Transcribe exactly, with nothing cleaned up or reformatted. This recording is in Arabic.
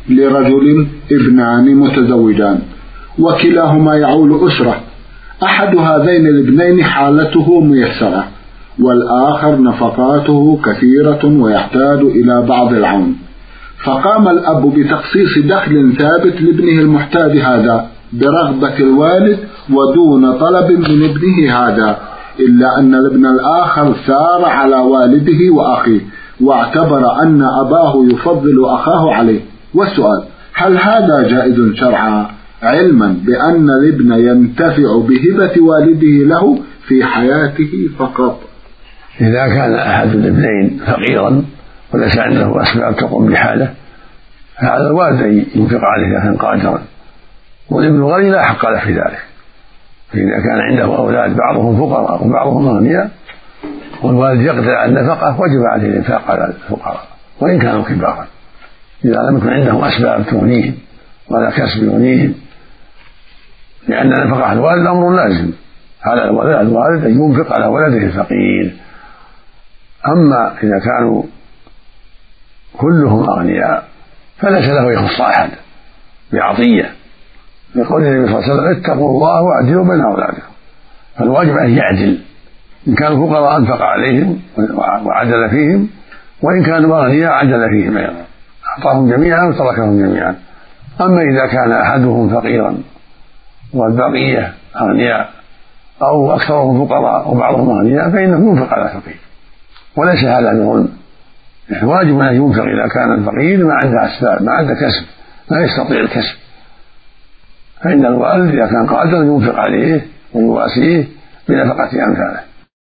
لرجل ابنان متزوجان وكلاهما يعول أسرة، أحد هذين الابنين حالته ميسرة والآخر نفقاته كثيرة ويحتاج إلى بعض العون، فقام الأب بتخصيص دخل ثابت لابنه المحتاج هذا برغبة الوالد ودون طلب من ابنه هذا، إلا أن الابن الآخر سار على والده وأخيه واعتبر أن أباه يفضل أخاه عليه. والسؤال: هل هذا جائز شرعا علما بأن الابن ينتفع بهبة والده له في حياته فقط؟ إذا كان أحد الابنين فقيرا وليس عنده أسباب تقوم بحاله فهذا الوالد أن ينفق عليه إذا كان قادرا، والابن الغني لا حق له في ذلك. فإذا كان عنده أولاد بعضهم فقراء وبعضهم أغنياء والوالد يقدر على النفقة وجب عليه الإنفاق على الفقراء وإن كانوا كبارا، إذا لم يكن عندهم أسباب تغنيهم ولا كسب يغنيهم، لأن نفقة على الوالد أمر لازم على الوالد أن ينفق على ولده الفقير. أما إذا كانوا كلهم أغنياء فليس له يخص أحد بعطية، يقول النبي صلى الله عليه وسلم: اتقوا الله واعدلوا بين أولادكم. فالواجب أن يعدل، إن كانوا فقراء أنفق عليهم وعدل فيهم، وإن كانوا أغنياء عدل فيهم أيضا، أعطاهم جميعا وتركهم جميعا. أما إذا كان أحدهم فقيرا والبقية أغنياء أو أكثرهم فقراء وبعضهم أغنياء فإنه ينفق على الفقير، وليس هذا بظلم. واجب أن ينفق إذا كان الفقير ما عنده أسباب، ما عنده كسب، ما يستطيع الكسب، فإن الوالد إذا كان قادر ينفق عليه ويواسيه بنفقة أمثاله.